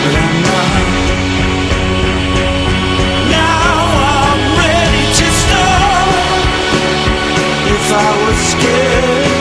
but I'm not. Now I'm ready to stop. If I was scared,